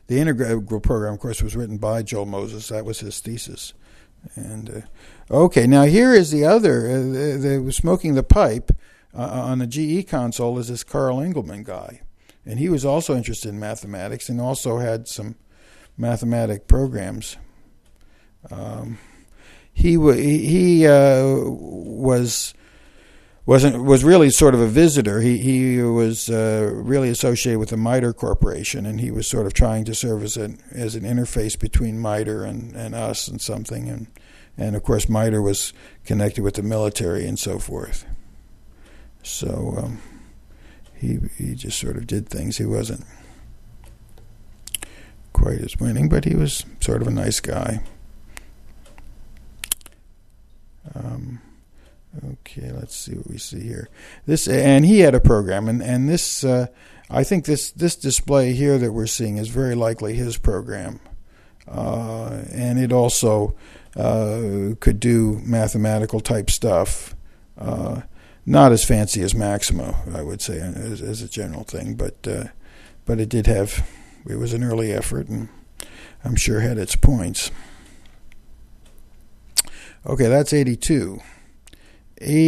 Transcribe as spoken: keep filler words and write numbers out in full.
the integral program, of course, was written by Joel Moses. That was his thesis. And uh, okay, now here is the other. Uh, the, the smoking the pipe uh, on the G E console is this Carl Engelman guy, and he was also interested in mathematics and also had some mathematic programs. Um, he w- he uh, was. wasn't was really sort of a visitor. He he was uh, really associated with the MITRE Corporation, and he was sort of trying to serve as an as an interface between MITRE and, and us and something, and and of course MITRE was connected with the military and so forth. So um, he he just sort of did things. He wasn't quite as winning, but he was sort of a nice guy. Um. Okay, let's see what we see here. This and he had a program, and and this uh, I think this this display here that we're seeing is very likely his program, uh, and it also uh, could do mathematical type stuff. Uh, not as fancy as Maximo, I would say, as, as a general thing, but uh, but it did have it was an early effort, and I'm sure had its points. Okay, that's eighty-two.